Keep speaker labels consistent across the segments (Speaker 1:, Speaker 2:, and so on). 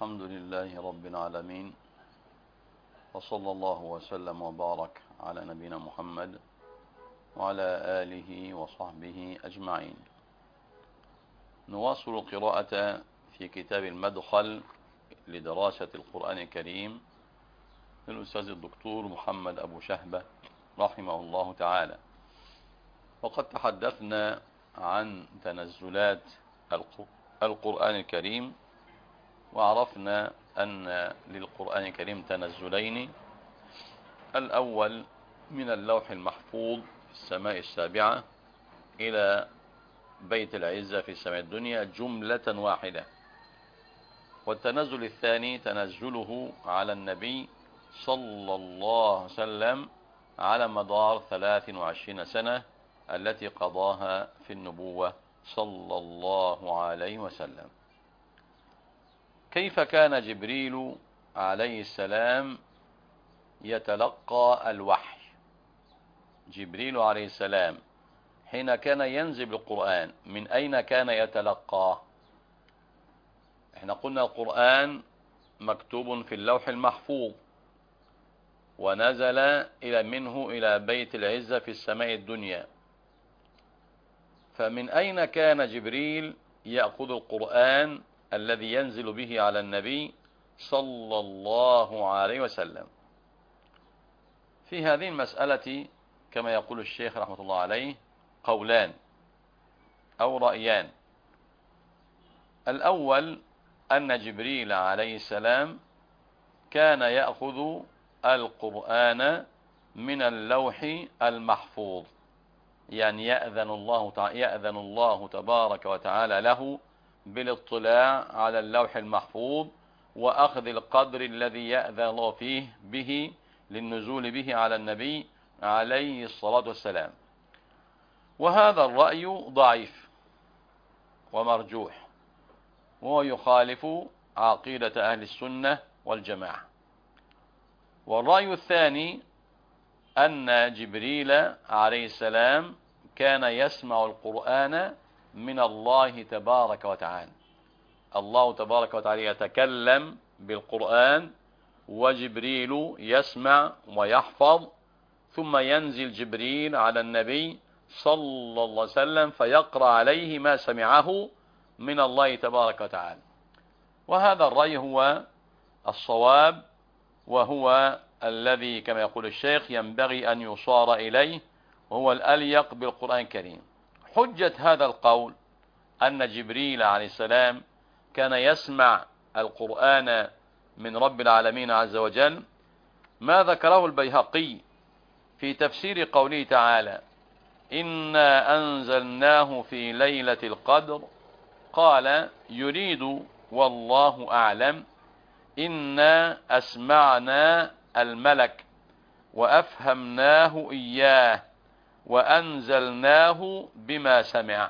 Speaker 1: الحمد لله رب العالمين، وصلى الله وسلم وبارك على نبينا محمد وعلى آله وصحبه أجمعين. نواصل القراءة في كتاب المدخل لدراسة القرآن الكريم للأستاذ الدكتور محمد أبو شهبة رحمه الله تعالى. وقد تحدثنا عن تنزلات القرآن الكريم، وعرفنا أن للقرآن الكريم تنزلين: الأول من اللوح المحفوظ في السماء السابعة إلى بيت العزة في السماء الدنيا جملة واحدة، والتنزل الثاني تنزله على النبي صلى الله عليه وسلم على مدار 23 سنة التي قضاها في النبوة صلى الله عليه وسلم. كيف كان جبريل عليه السلام يتلقى الوحي؟ جبريل عليه السلام حين كان ينزل القرآن من أين كان يتلقاه؟ احنا قلنا القرآن مكتوب في اللوح المحفوظ، ونزل منه إلى بيت العزة في السماء الدنيا، فمن أين كان جبريل يأخذ القرآن الذي ينزل به على النبي صلى الله عليه وسلم؟ في هذه المسألة كما يقول الشيخ رحمة الله عليه قولان أو رأيان. الأول أن جبريل عليه السلام كان يأخذ القرآن من اللوح المحفوظ، يعني يأذن الله تبارك وتعالى له بالاطلاع على اللوح المحفوظ وأخذ القدر الذي يأذن الله فيه به للنزول به على النبي عليه الصلاة والسلام. وهذا الرأي ضعيف ومرجوح، وهو يخالف عقيدة أهل السنة والجماعة. والرأي الثاني أن جبريل عليه السلام كان يسمع القرآن من الله تبارك وتعالى. الله تبارك وتعالى يتكلم بالقرآن، وجبريل يسمع ويحفظ، ثم ينزل جبريل على النبي صلى الله عليه وسلم فيقرأ عليه ما سمعه من الله تبارك وتعالى. وهذا الرأي هو الصواب، وهو الذي كما يقول الشيخ ينبغي أن يصار إليه، وهو الأليق بالقرآن الكريم. حجة هذا القول أن جبريل عليه السلام كان يسمع القرآن من رب العالمين عز وجل ما ذكره البيهقي في تفسير قوله تعالى: إنا أنزلناه في ليلة القدر. قال يريد والله أعلم إنا أسمعنا الملك وأفهمناه إياه وأنزلناه بما سمع.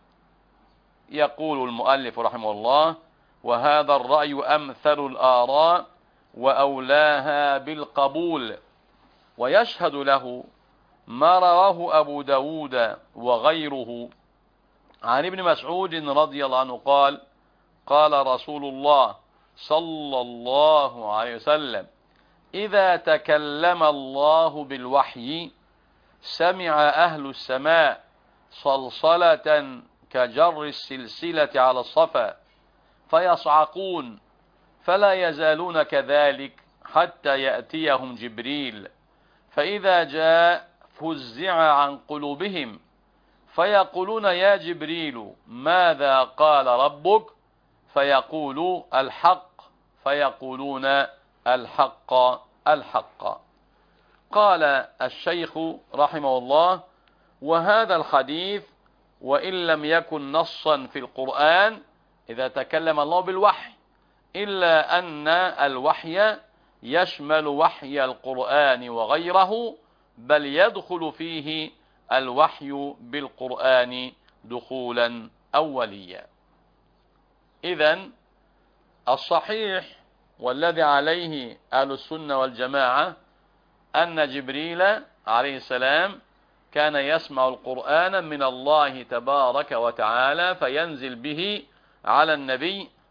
Speaker 1: يقول المؤلف رحمه الله: وهذا الرأي أمثل الآراء وأولاها بالقبول. ويشهد له ما رواه أبو داود وغيره عن ابن مسعود رضي الله عنه قال: قال رسول الله صلى الله عليه وسلم: إذا تكلم الله بالوحي سمع أهل السماء صلصلة كجر السلسلة على الصفا فيصعقون، فلا يزالون كذلك حتى يأتيهم جبريل، فإذا جاء فزع عن قلوبهم فيقولون: يا جبريل ماذا قال ربك؟ فيقول: الحق. فيقولون: الحق الحق. قال الشيخ رحمه الله: وهذا الحديث وإن لم يكن نصا في القرآن إذا تكلم الله بالوحي، إلا أن الوحي يشمل وحي القرآن وغيره، بل يدخل فيه الوحي بالقرآن دخولا أوليا. إذن الصحيح والذي عليه أهل السنة والجماعة أن جبريل عليه السلام كان يسمع القرآن من الله تبارك وتعالى فينزل به على النبي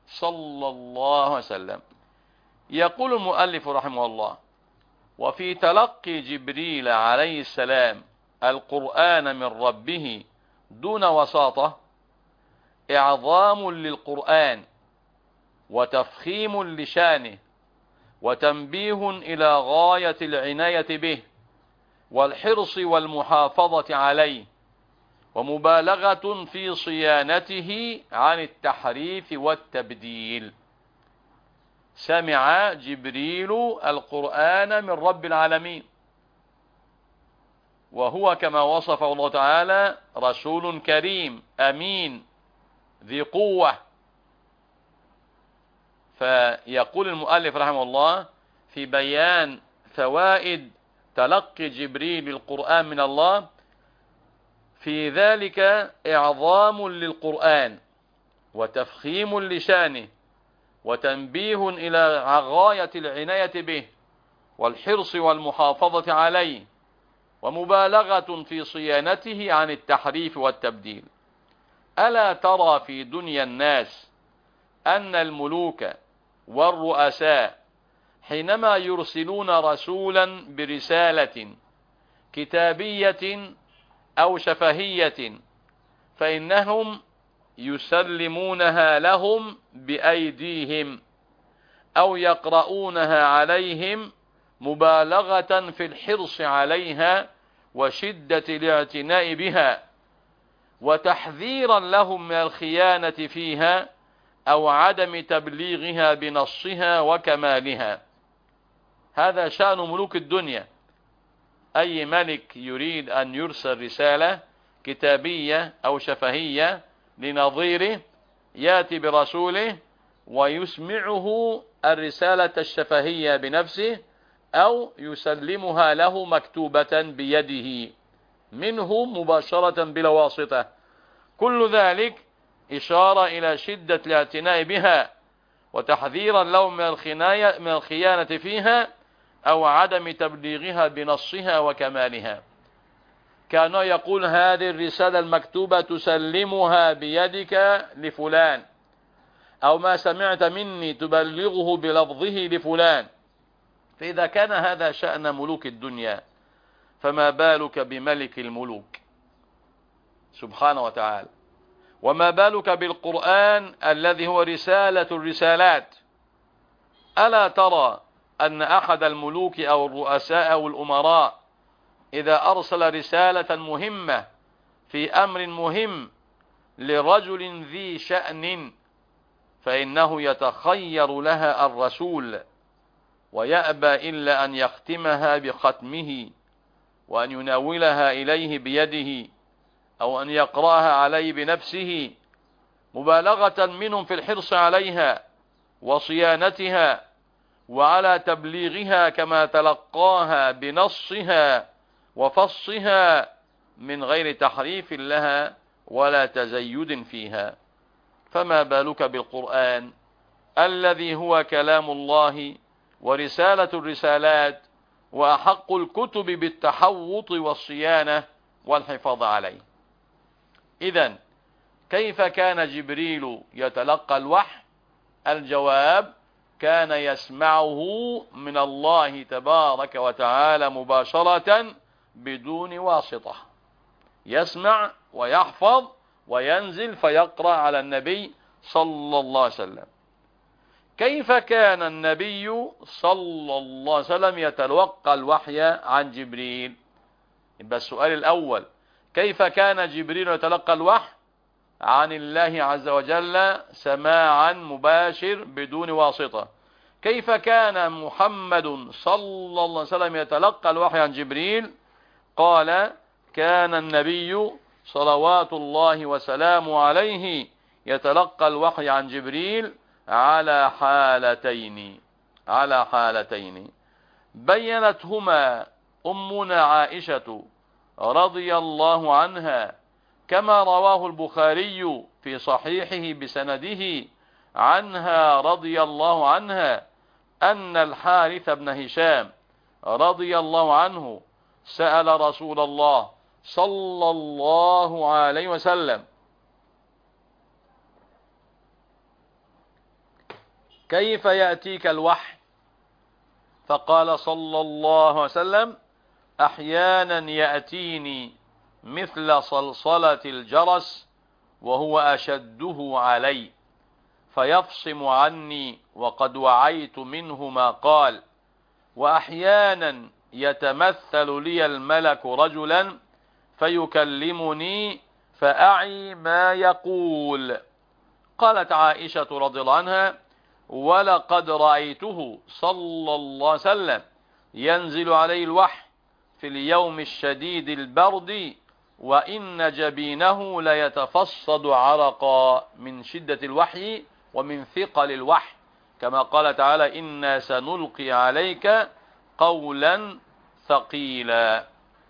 Speaker 1: صلى الله عليه وسلم. يقول المؤلف رحمه الله: وفي تلقي جبريل عليه السلام القرآن من ربه دون وساطة إعظام للقرآن وتفخيم لشانه وتنبيه إلى غاية العناية به والحرص والمحافظة عليه ومبالغة في صيانته عن التحريف والتبديل. سمع جبريل القرآن من رب العالمين، وهو كما وصفه الله تعالى رسول كريم أمين ذي قوة. فيقول المؤلف رحمه الله في بيان فوائد تلقي جبريل القرآن من الله: في ذلك إعظام للقرآن وتفخيم لشانه وتنبيه إلى غاية العناية به والحرص والمحافظة عليه ومبالغة في صيانته عن التحريف والتبديل. ألا ترى في دنيا الناس أن الملوك والرؤساء حينما يرسلون رسولا برسالة كتابية أو شفهية فإنهم يسلمونها لهم بأيديهم أو يقرؤونها عليهم مبالغة في الحرص عليها وشدة الاعتناء بها وتحذيرا لهم من الخيانة فيها أو عدم تبليغها بنصها وكمالها. هذا شأن ملوك الدنيا. أي ملك يريد أن يرسل رسالة كتابية أو شفهية لنظيره يأتي برسوله ويسمعه الرسالة الشفهية بنفسه أو يسلمها له مكتوبة بيده منه مباشرة بلا واسطة. كل ذلك إشارة إلى شدة الاعتناء بها وتحذيرا لهم من الخيانة فيها أو عدم تبليغها بنصها وكمالها. كان يقول: هذه الرسالة المكتوبة تسلمها بيدك لفلان، أو ما سمعت مني تبلغه بلفظه لفلان. فإذا كان هذا شأن ملوك الدنيا فما بالك بملك الملوك سبحانه وتعالى؟ وما بالك بالقرآن الذي هو رسالة الرسالات؟ ألا ترى أن أحد الملوك أو الرؤساء أو الأمراء إذا أرسل رسالة مهمة في أمر مهم لرجل ذي شأن فإنه يتخير لها الرسول ويأبى إلا أن يختمها بختمه وأن يناولها إليه بيده أو أن يقرأها عليه بنفسه مبالغة منهم في الحرص عليها وصيانتها وعلى تبليغها كما تلقاها بنصها وفصها من غير تحريف لها ولا تزيد فيها. فما بالك بالقرآن الذي هو كلام الله ورسالة الرسالات وأحق الكتب بالتحوط والصيانة والحفاظ عليه. إذن كيف كان جبريل يتلقى الوحي؟ الجواب: كان يسمعه من الله تبارك وتعالى مباشرة بدون واسطة، يسمع ويحفظ وينزل فيقرأ على النبي صلى الله عليه وسلم. كيف كان النبي صلى الله عليه وسلم يتلقى الوحي عن جبريل؟ يبقى السؤال الأول: كيف كان جبريل يتلقى الوحي عن الله عز وجل سماعا مباشر بدون واسطة؟ كيف كان محمد صلى الله عليه وسلم يتلقى الوحي عن جبريل؟ قال: كان النبي صلوات الله وسلامه عليه يتلقى الوحي عن جبريل على حالتين بينتهما أمنا عائشة رضي الله عنها كما رواه البخاري في صحيحه بسنده عنها رضي الله عنها أن الحارث بن هشام رضي الله عنه سأل رسول الله صلى الله عليه وسلم كيف يأتيك الوحي؟ فقال صلى الله عليه وسلم: أحيانا يأتيني مثل صلصلة الجرس وهو أشده علي، فيفصم عني وقد وعيت منه ما قال، وأحيانا يتمثل لي الملك رجلا فيكلمني فأعي ما يقول. قالت عائشة رضي الله عنها: ولقد رأيته صلى الله عليه وسلم ينزل عليه الوحي في اليوم الشديد البرد، وإن جبينه ليتفصد عرقا من شدة الوحي ومن ثقل الوحي، كما قال تعالى: إنا سنلقي عليك قولا ثقيلا.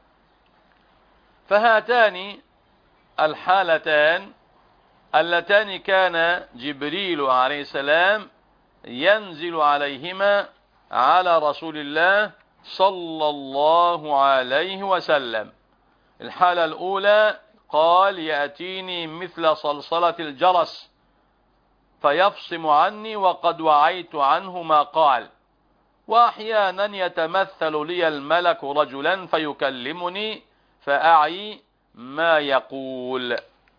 Speaker 1: فهاتان الحالتان اللتان كان جبريل عليه السلام ينزل عليهما على رسول الله صلى الله عليه وسلم. الحالة الأولى قال: يأتيني مثل صلصلة الجرس فيفصم عني وقد وعيت عنه ما قال، وأحيانا يتمثل لي الملك رجلا فيكلمني فأعي ما يقول.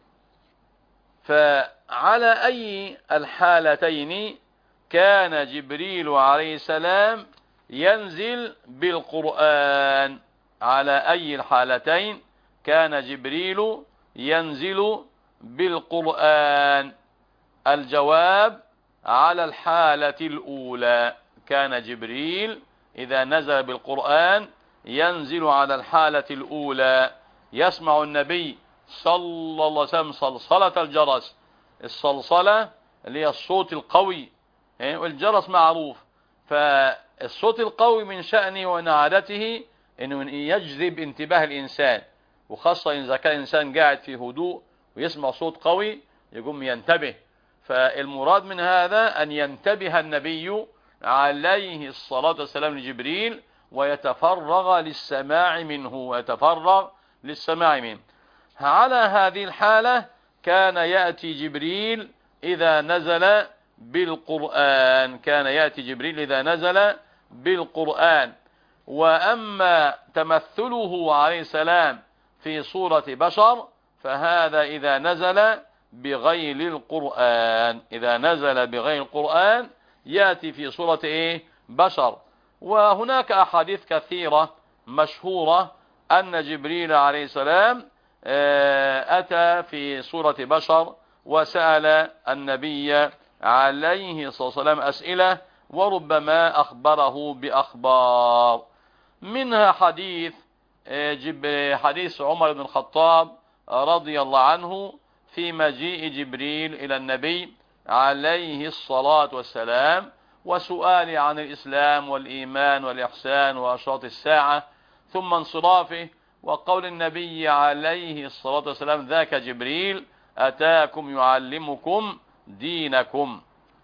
Speaker 1: فعلى أي الحالتين كان جبريل عليه السلام ينزل بالقرآن؟ على أي الحالتين كان جبريل ينزل بالقرآن؟ الجواب: على الحالة الأولى كان جبريل إذا نزل بالقرآن ينزل على الحالة الأولى. يسمع النبي صلى الله عليه وسلم صلصلة الجرس، الصلصلة اللي هي الصوت القوي، والجرس معروف، فالصوت القوي من شأنه ومن عادته انه يجذب انتباه الانسان، وخاصة اذا كان الانسان قاعد في هدوء ويسمع صوت قوي يقوم ينتبه. فالمراد من هذا ان ينتبه النبي عليه الصلاة والسلام لجبريل ويتفرغ للسماع منه. على هذه الحالة كان يأتي جبريل إذا نزل بالقرآن. وأما تمثله عليه السلام في صورة بشر فهذا إذا نزل بغير القرآن يأتي في صورة بشر. وهناك أحاديث كثيرة مشهورة أن جبريل عليه السلام أتى في صورة بشر وسأل النبي عليه الصلاة والسلام أسئلة، وربما أخبره بأخبار. منها حديث عمر بن الخطاب رضي الله عنه في مجيء جبريل إلى النبي عليه الصلاة والسلام وسؤاله عن الإسلام والإيمان والإحسان وأشراط الساعة، ثم انصرافه وقول النبي عليه الصلاة والسلام: ذاك جبريل أتاكم يعلمكم دينكم.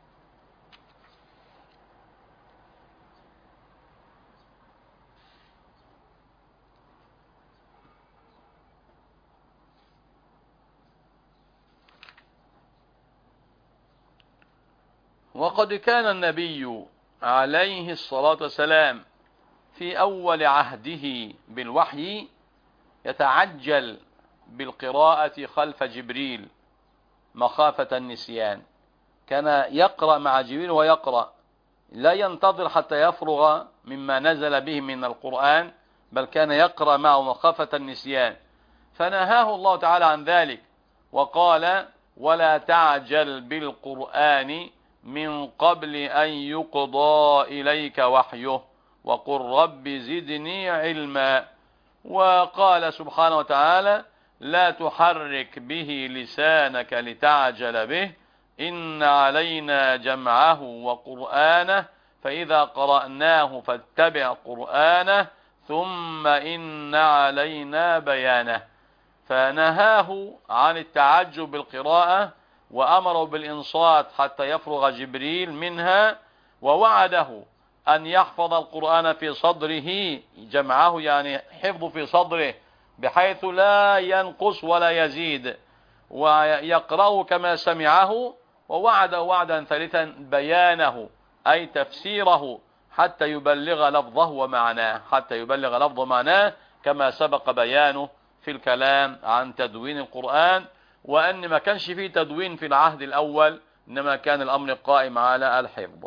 Speaker 1: وقد كان النبي عليه الصلاة والسلام في أول عهده بالوحي يتعجل بالقراءة خلف جبريل مخافة النسيان. كان يقرأ مع جبريل ويقرأ، لا ينتظر حتى يفرغ مما نزل به من القرآن، بل كان يقرأ معه مخافة النسيان، فنهاه الله تعالى عن ذلك وقال: ولا تعجل بالقرآن من قبل أن يقضى إليك وحيه وقل رب زدني علما. وقال سبحانه وتعالى: لا تحرك به لسانك لتعجل به إن علينا جمعه وقرآنه فإذا قرأناه فاتبع قرآنه ثم إن علينا بيانه. فنهاه عن التعجب بالقراءة وأمره بالإنصات حتى يفرغ جبريل منها، ووعده أن يحفظ القرآن في صدره، جمعه يعني حفظه في صدره بحيث لا ينقص ولا يزيد، ويقرأه كما سمعه ووعد وعدا ثالثا بيانه أي تفسيره حتى يبلغ لفظه ومعناه، حتى يبلغ لفظ معناه، كما سبق بيانه في الكلام عن تدوين القرآن، وأن ما كانش فيه تدوين في العهد الأول، إنما كان الأمر قائم على الحفظ.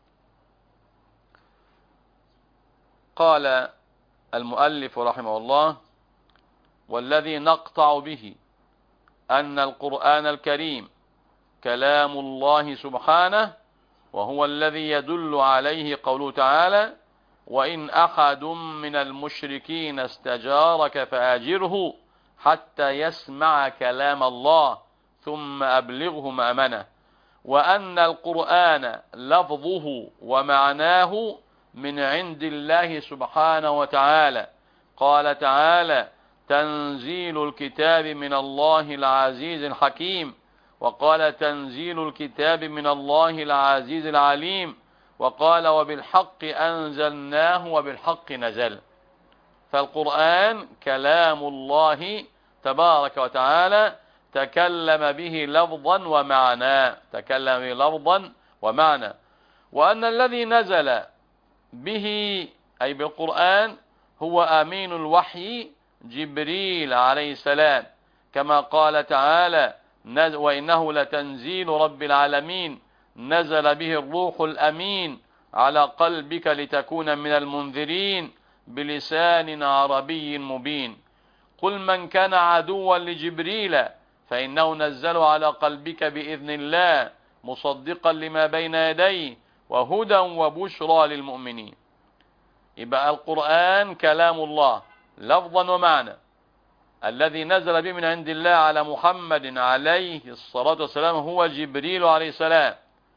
Speaker 1: قال المؤلف رحمه الله: والذي نقطع به أن القرآن الكريم كلام الله سبحانه، وهو الذي يدل عليه قوله تعالى: وإن أحد من المشركين استجارك فأجره حتى يسمع كلام الله ثم أبلغه مأمنه، وأن القرآن لفظه ومعناه من عند الله سبحانه وتعالى. قال تعالى: تنزيل الكتاب من الله العزيز الحكيم، وقال: تنزيل الكتاب من الله العزيز العليم، وقال: وبالحق أنزلناه وبالحق نزل. فالقرآن كلام الله تبارك وتعالى تكلم به لفظا ومعنى، تكلم به لفظا ومعنى. وأن الذي نزل به أي بالقرآن هو أمين الوحي جبريل عليه السلام، كما قال تعالى: وإنه لتنزيل رب العالمين نزل به الروح الأمين على قلبك لتكون من المنذرين بلسان عربي مبين. قل من كان عدوا لجبريل فإنه نزل على قلبك بإذن الله مصدقا لما بين يديه وهدى وبشرى للمؤمنين. يبقى القرآن كلام الله لفظا ومعنى، الذي نزل به من عند الله على محمد عليه الصلاة والسلام هو جبريل عليه السلام،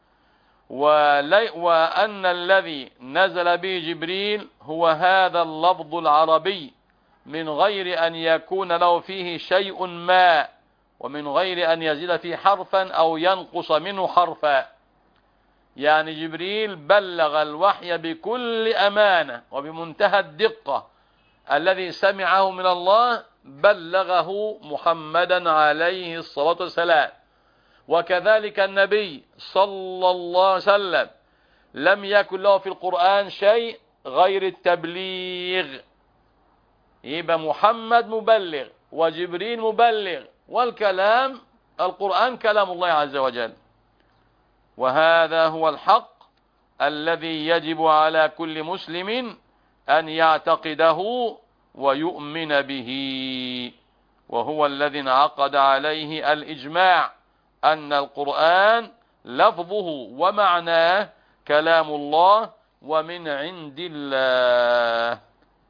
Speaker 1: وأن الذي نزل به جبريل هو هذا اللفظ العربي من غير أن يكون له فيه شيء ما، ومن غير أن يزيد فيه حرفا أو ينقص منه حرفا. يعني جبريل بلغ الوحي بكل أمانة وبمنتهى الدقة، الذي سمعه من الله بلغه محمدا عليه الصلاة والسلام. وكذلك النبي صلى الله عليه وسلم لم يكن له في القرآن شيء غير التبليغ. يبقى محمد مبلغ وجبريل مبلغ، والكلام القرآن كلام الله عز وجل. وهذا هو الحق الذي يجب على كل مسلم أن يعتقده ويؤمن به، وهو الذي انعقد عليه الإجماع أن القرآن لفظه ومعناه كلام الله ومن عند الله.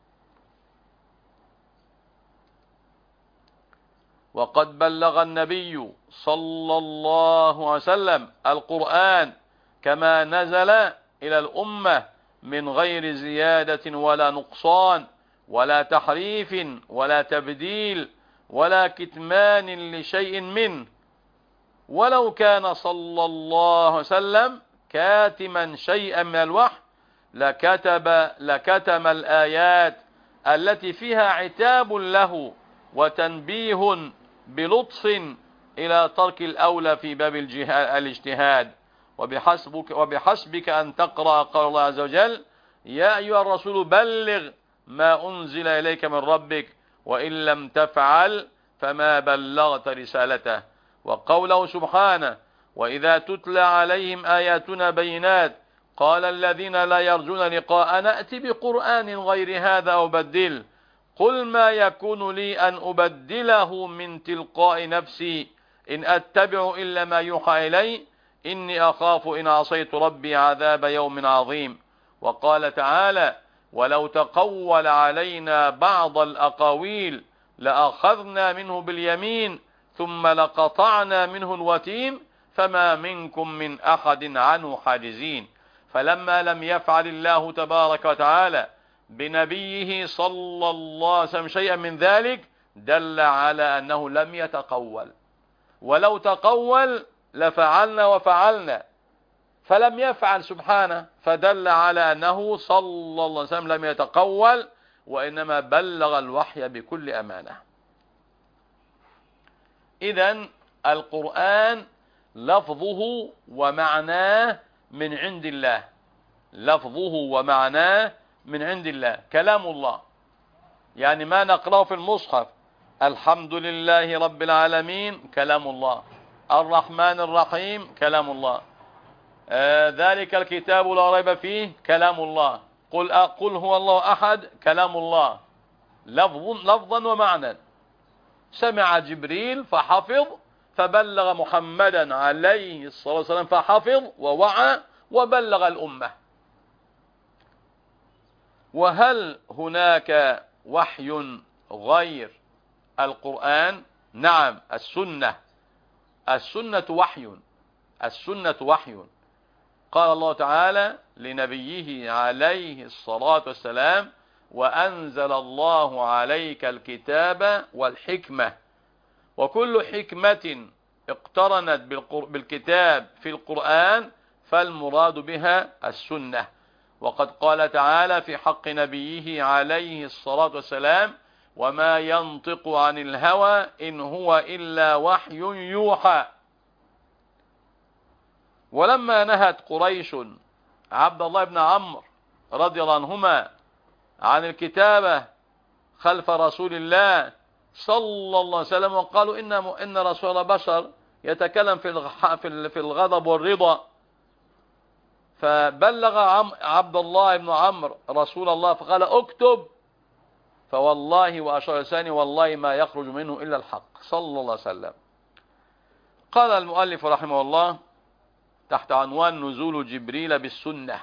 Speaker 1: وقد بلغ النبي صلى الله عليه وسلم القرآن كما نزل إلى الأمة من غير زيادة ولا نقصان ولا تحريف ولا تبديل ولا كتمان لشيء منه. ولو كان صلى الله عليه وسلم كاتما شيئا من الوحي لكتم الآيات التي فيها عتاب له وتنبيه بلطف إلى ترك الأولى في باب الاجتهاد. وبحسبك أن تقرأ قول الله عز وجل: يا أيها الرسول بلغ ما أنزل إليك من ربك وإن لم تفعل فما بلغت رسالته. وقوله سبحانه: وإذا تتلى عليهم آياتنا بينات قال الذين لا يرجون لقاءنا ائت بقرآن غير هذا أو بدله قل ما يكون لي أن أبدله من تلقاء نفسي إن أتبع إلا ما يوحى إلي إني أخاف إن عصيت ربي عذاب يوم عظيم. وقال تعالى: ولو تقول علينا بعض الأقاويل لأخذنا منه باليمين ثم لقطعنا منه الوتين فما منكم من أحد عنه حاجزين. فلما لم يفعل الله تبارك وتعالى بنبيه صلى الله عليه وسلم شيئا من ذلك دل على أنه لم يتقول، ولو تقول لفعلنا وفعلنا، فلم يفعل سبحانه، فدل على أنه صلى الله عليه وسلم لم يتقول وإنما بلغ الوحي بكل أمانة. إذن القرآن لفظه ومعناه من عند الله، لفظه ومعناه من عند الله، كلام الله. يعني ما نقرأه في المصحف الحمد لله رب العالمين كلام الله، الرحمن الرحيم كلام الله، ذلك الكتاب لا ريب فيه كلام الله، قل هو الله أحد كلام الله، لفظا ومعنى. سمع جبريل فحفظ، فبلغ محمدا عليه الصلاة والسلام فحفظ ووعى وبلغ الأمة. وهل هناك وحي غير القرآن؟ نعم، السنة وحي، السنة وحي. قال الله تعالى لنبيه عليه الصلاة والسلام: وأنزل الله عليك الكتاب والحكمة. وكل حكمة اقترنت بالكتاب في القرآن فالمراد بها السنة. وقد قال تعالى في حق نبيه عليه الصلاة والسلام: وما ينطق عن الهوى إن هو إلا وحي يوحى. ولما نهت قريش عبد الله بن عمرو رضي الله عنهما عن الكتابة خلف رسول الله صلى الله عليه وسلم، وقالوا إن رسول الله بشر يتكلم في الغضب والرضا، فبلغ عبد الله بن عمرو رسول الله فقال: اكتب، فوالله وأشار لساني والله ما يخرج منه إلا الحق صلى الله عليه وسلم. قال المؤلف رحمه الله تحت عنوان نزول جبريل بالسنة،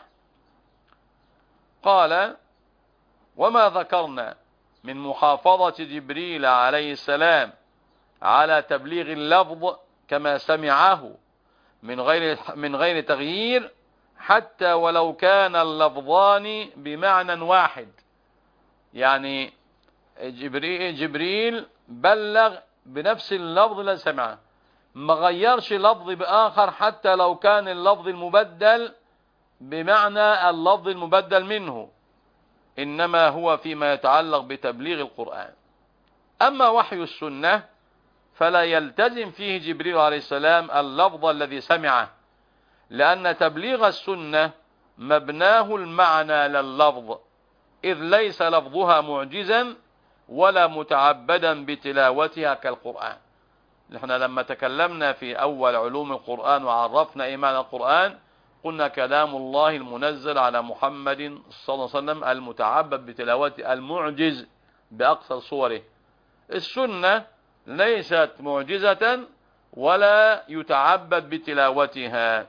Speaker 1: قال: وما ذكرنا من محافظة جبريل عليه السلام على تبليغ اللفظ كما سمعه من غير تغيير، حتى ولو كان اللفظان بمعنى واحد. يعني جبريل بلغ بنفس اللفظ الذي سمعه، ما غيرش لفظ بآخر حتى لو كان اللفظ المبدل بمعنى اللفظ المبدل منه، إنما هو فيما يتعلق بتبليغ القرآن. أما وحي السنة فلا يلتزم فيه جبريل عليه السلام اللفظ الذي سمعه، لأن تبليغ السنة مبناه المعنى لللفظ، إذ ليس لفظها معجزا ولا متعبدا بتلاوتها كالقرآن. نحن لما تكلمنا في أول علوم القرآن وعرفنا إيمان القرآن قلنا كلام الله المنزل على محمد صلى الله عليه وسلم المتعبد بتلاوته، المعجز بأقصى صوره. السنة ليست معجزة ولا يتعبد بتلاوتها.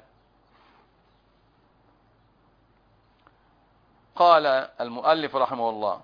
Speaker 1: قال المؤلف رحمه الله: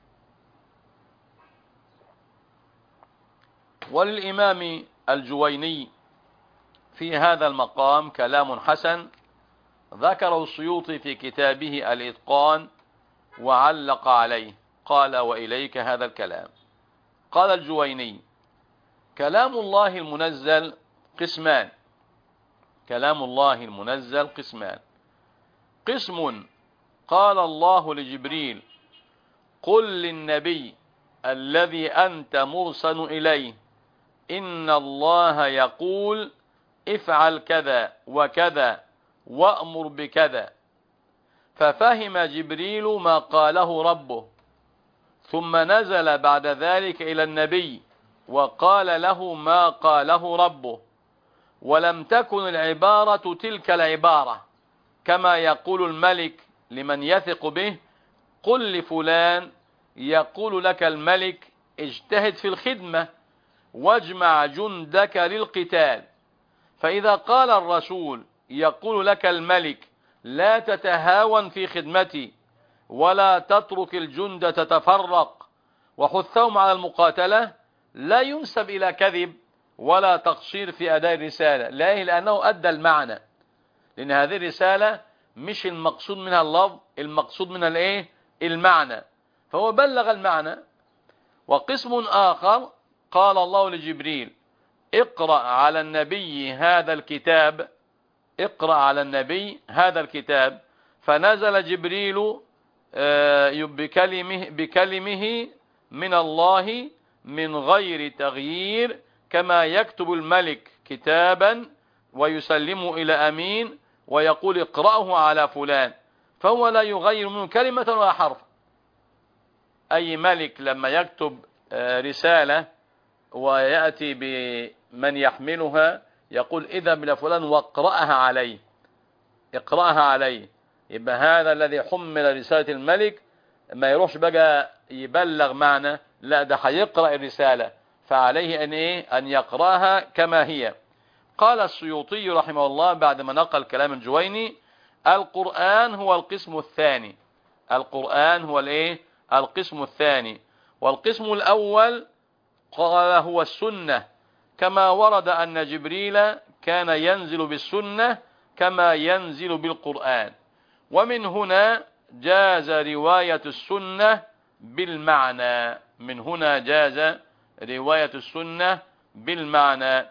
Speaker 1: وللإمام الجويني في هذا المقام كلام حسن ذكره السيوطي في كتابه الإتقان وعلق عليه، قال: وإليك هذا الكلام. قال الجويني: كلام الله المنزل قسمان، كلام الله المنزل قسمان: قسم قال الله لجبريل: قل للنبي الذي أنت مرسل إليه إن الله يقول افعل كذا وكذا وأمر بكذا، ففهم جبريل ما قاله ربه، ثم نزل بعد ذلك إلى النبي وقال له ما قاله ربه، ولم تكن العبارة تلك العبارة، كما يقول الملك لمن يثق به: قل لفلان يقول لك الملك اجتهد في الخدمة واجمع جندك للقتال. فإذا قال الرسول يقول لك الملك لا تتهاون في خدمتي ولا تترك الجند تتفرق وحثهم على المقاتلة، لا ينسب إلى كذب ولا تقصير في أداء الرسالة، لأنه أدى المعنى، لأن هذه الرسالة مش المقصود منها اللفظ، المقصود منها المعنى، فهو بلغ المعنى. وقسم آخر قال الله لجبريل: اقرأ على النبي هذا الكتاب، اقرأ على النبي هذا الكتاب، فنزل جبريل بكلمه من الله من غير تغيير، كما يكتب الملك كتابا ويسلم إلى أمين ويقول اقرأه على فلان، فهو لا يغير منه كلمة ولا حرف. أي ملك لما يكتب رسالة ويأتي بمن يحملها يقول اذهب إلى فلان واقرأها عليه، اقرأها عليه. يبقى هذا الذي حمل رسالة الملك ما يروحش بقى يبلغ معنا، لا ده هيقرأ الرسالة، فعليه أن يقرأها كما هي. قال السيوطي رحمه الله بعد ما نقل كلام الجويني: القرآن هو القسم الثاني. القرآن هو القسم الثاني. والقسم الأول قال هو السنة، كما ورد أن جبريل كان ينزل بالسنة كما ينزل بالقرآن. ومن هنا جاز رواية السنة بالمعنى، من هنا جاز رواية السنة بالمعنى.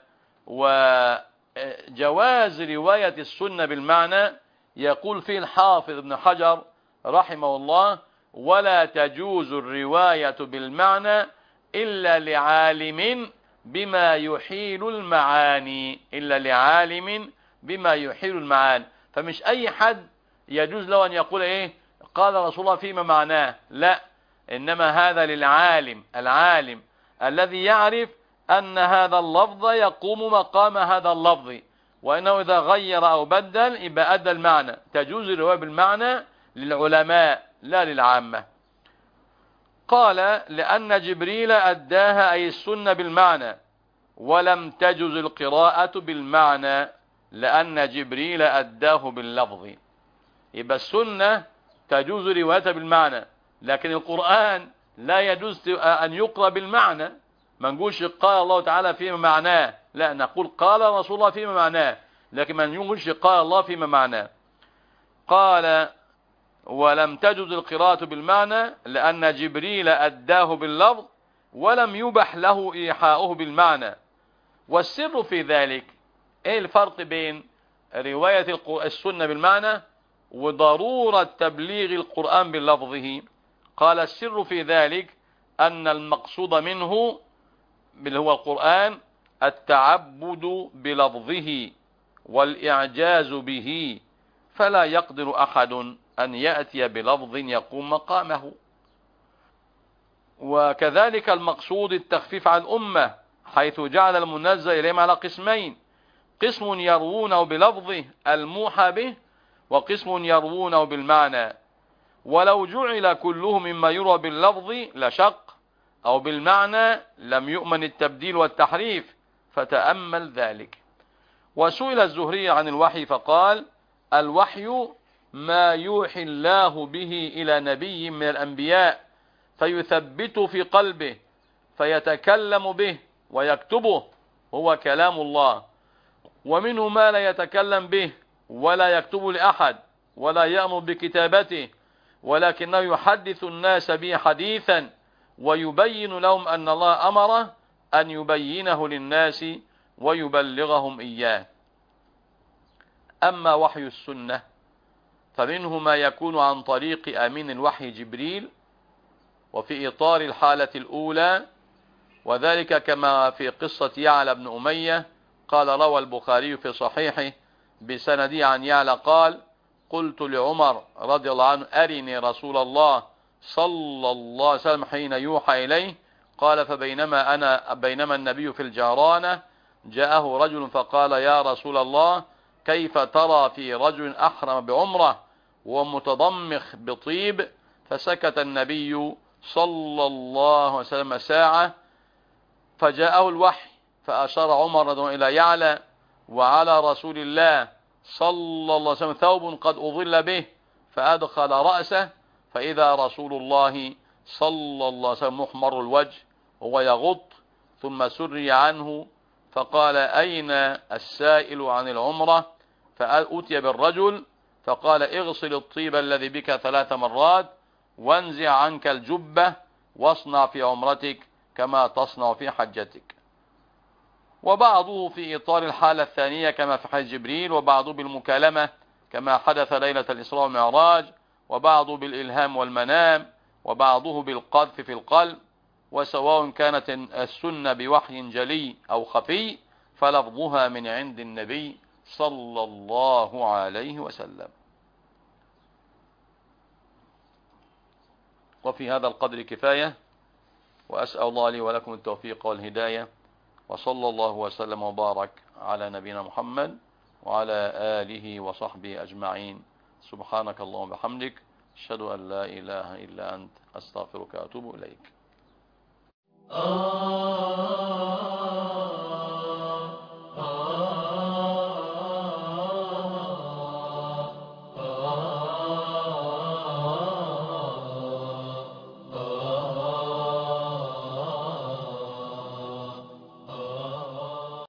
Speaker 1: وجواز رواية السنة بالمعنى يقول فيه الحافظ ابن حجر رحمه الله: ولا تجوز الرواية بالمعنى إلا لعالم بما يحيل المعاني، إلا لعالم بما يحيل المعاني. فمش أي حد يجوز له أن يقول قال رسول الله فيما معناه، لا، إنما هذا للعالم، العالم الذي يعرف أن هذا اللفظ يقوم مقام هذا اللفظ، وإنه إذا غير أو بدل يبقى أدى المعنى. تجوز الرواية بالمعنى للعلماء لا للعامة. قال: لأن جبريل أداها أي السنة بالمعنى، ولم تجوز القراءة بالمعنى لأن جبريل أداه باللفظ. يبقى السنة تجوز روايتها بالمعنى، لكن القرآن لا يجوز أن يقرأ بالمعنى. ما نقولش قال الله تعالى فيما معناه، لا، نقول قال رسول الله فيما معناه، لكن ما نقولش قال الله فيما معناه. قال: ولم تجوز القراءة بالمعنى لأن جبريل أداه باللفظ ولم يبح له إيحاؤه بالمعنى. والسر في ذلك ايه الفرق بين رواية السنة بالمعنى وضرورة تبليغ القرآن بلفظه؟ قال: السر في ذلك أن المقصود منه اللي هو القرآن التعبد بلفظه والإعجاز به، فلا يقدر أحد أن يأتي بلفظ يقوم مقامه. وكذلك المقصود التخفيف عن الأمة، حيث جعل المنزل إليهم على قسمين: قسم يروونه بلفظه الموحى به، وقسم يروونه بالمعنى. ولو جعل كله مما يروى باللفظ لشق، أو بالمعنى لم يؤمن التبديل والتحريف، فتأمل ذلك. وسئل الزهري عن الوحي فقال: الوحي ما يوحي الله به إلى نبي من الأنبياء فيثبته في قلبه فيتكلم به ويكتبه، هو كلام الله. ومنه ما لا يتكلم به ولا يكتب لأحد ولا يأمر بكتابته، ولكنه يحدث الناس به حديثا ويبين لهم أن الله أمره أن يبينه للناس ويبلغهم إياه. أما وحي السنة فمنه ما يكون عن طريق أمين الوحي جبريل، وفي إطار الحالة الأولى، وذلك كما في قصة يعلى بن أمية. قال: روى البخاري في صحيحه بسنده عن يعلى قال: قلت لعمر رضي الله عنه: أرني رسول الله صلى الله عليه وسلم حين يوحى إليه. قال: بينما النبي في الجعرانة جاءه رجل فقال: يا رسول الله، كيف ترى في رجل أحرم بعمرة ومتضمخ بطيب؟ فسكت النبي صلى الله عليه وسلم ساعة، فجاءه الوحي فأشار عمر رضي الله إلى يعلى: وعلى رسول الله صلى الله عليه وسلم ثوب قد أظل به، فأدخل رأسه فإذا رسول الله صلى الله عليه وسلم محمر الوجه وهو يغط، ثم سري عنه فقال: أين السائل عن العمرة؟ فأتي بالرجل فقال: اغسل الطيب الذي بك 3 مرات وانزع عنك الجبة واصنع في عمرتك كما تصنع في حجتك. وبعضه في إطار الحالة الثانية كما في حديث جبريل، وبعضه بالمكالمة كما حدث ليلة الإسراء والمعراج، وبعضه بالإلهام والمنام، وبعضه بالقذف في القلب. وسواء كانت السنة بوحي جلي أو خفي فلفظها من عند النبي صلى الله عليه وسلم. وفي هذا القدر كفاية، وأسأل الله لي ولكم التوفيق والهداية، وصلى الله وسلم وبارك على نبينا محمد وعلى آله وصحبه أجمعين. سبحانك اللهم وبحمدك، أشهد أن لا إله إلا أنت، أستغفرك وأتوب إليك.